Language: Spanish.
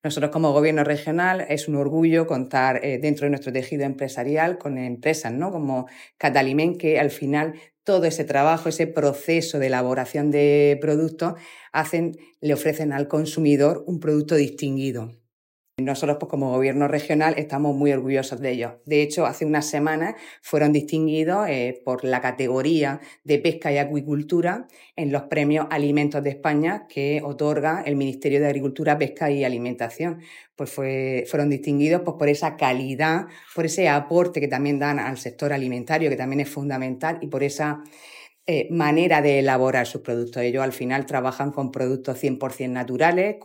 Nosotros como gobierno regional es un orgullo contar dentro de nuestro tejido empresarial con empresas, ¿no?, como Cataliment, que al final todo ese trabajo, ese proceso de elaboración de productos le ofrecen al consumidor un producto distinguido. Nosotros, pues, como gobierno regional, estamos muy orgullosos de ellos. De hecho, hace unas semanas fueron distinguidos por la categoría de pesca y acuicultura en los premios Alimentos de España que otorga el Ministerio de Agricultura, Pesca y Alimentación. Pues fueron distinguidos, pues, por esa calidad, por ese aporte que también dan al sector alimentario, que también es fundamental, y por esa manera de elaborar sus productos. Ellos al final trabajan con productos 100% naturales,